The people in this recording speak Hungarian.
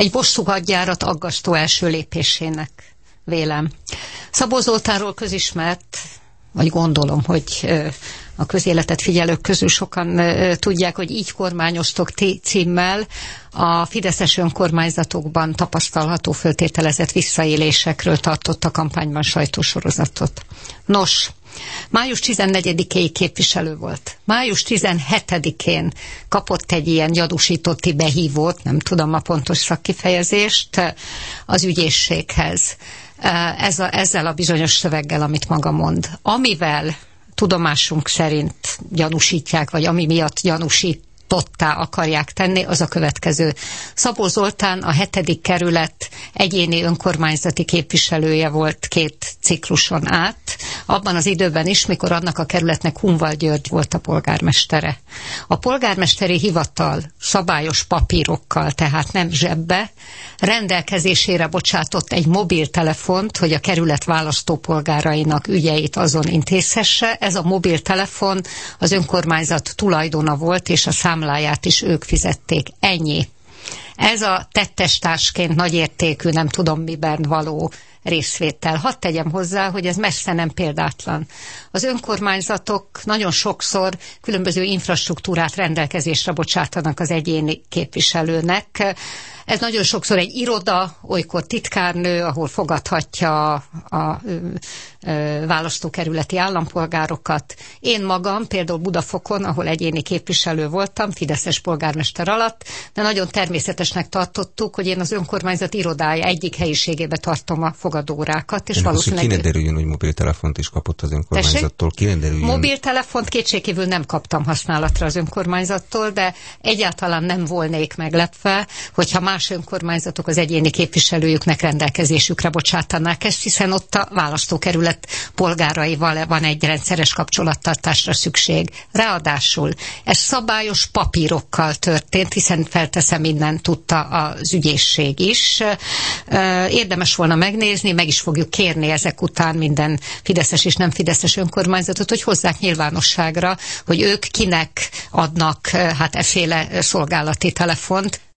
egy bosszúhadjárat aggasztó első lépésének vélem. Szabó Zoltánról közismert, vagy gondolom, hogy a közéletet figyelők közül sokan tudják, hogy Így kormányoztok címmel a fideszes önkormányzatokban tapasztalható föltételezett visszaélésekről tartott a kampányban sajtósorozatot. Nos, május 14-éig képviselő volt. Május 17-én kapott egy ilyen gyanúsítotti behívót, nem tudom a pontos szakkifejezést, az ügyészséghez. Ezzel a bizonyos szöveggel, amit maga mond. Amivel tudomásunk szerint gyanúsítják, vagy ami miatt gyanúsítottá akarják tenni, az a következő. Szabó Zoltán a 7. kerület egyéni önkormányzati képviselője volt 2 cikluson át, abban az időben is, mikor annak a kerületnek Hunval György volt a polgármestere. A polgármesteri hivatal szabályos papírokkal, tehát nem zsebbe, rendelkezésére bocsátott egy mobiltelefont, hogy a kerület választópolgárainak ügyeit azon intézhesse. Ez a mobiltelefon az önkormányzat tulajdona volt, és a számláját is ők fizették. Ennyi. Ez a tettestársként nagyértékű, nem tudom miben való részvétel. Hadd tegyem hozzá, hogy ez messze nem példátlan. Az önkormányzatok nagyon sokszor különböző infrastruktúrát rendelkezésre bocsátanak az egyéni képviselőnek. Ez nagyon sokszor egy iroda, olykor titkárnő, ahol fogadhatja a választókerületi állampolgárokat. Én magam például Budafokon, ahol egyéni képviselő voltam, fideszes polgármester alatt, de nagyon természetesnek tartottuk, hogy én az önkormányzat irodája egyik helyiségébe tartom a fogadóórákat. És valószínűleg... Ki ne derüljön, hogy mobiltelefont is kapott az önkormányzattól? Ki ne derüljön? Mobiltelefont kétségkívül nem kaptam használatra az önkormányzattól, de egyáltalán nem volnék meglepve, hogyha más önkormányzatok az egyéni képviselőjüknek rendelkezésükre bocsátanák ezt, hiszen ott a választókerület polgáraival van egy rendszeres kapcsolattartásra szükség. Ráadásul ez szabályos papírokkal történt, hiszen felteszem, innen tudta az ügyészség is. Érdemes volna megnézni, meg is fogjuk kérni ezek után minden fideszes és nem fideszes önkormányzatot, hogy hozzák nyilvánosságra, hogy ők kinek adnak efféle szolgálati telefont.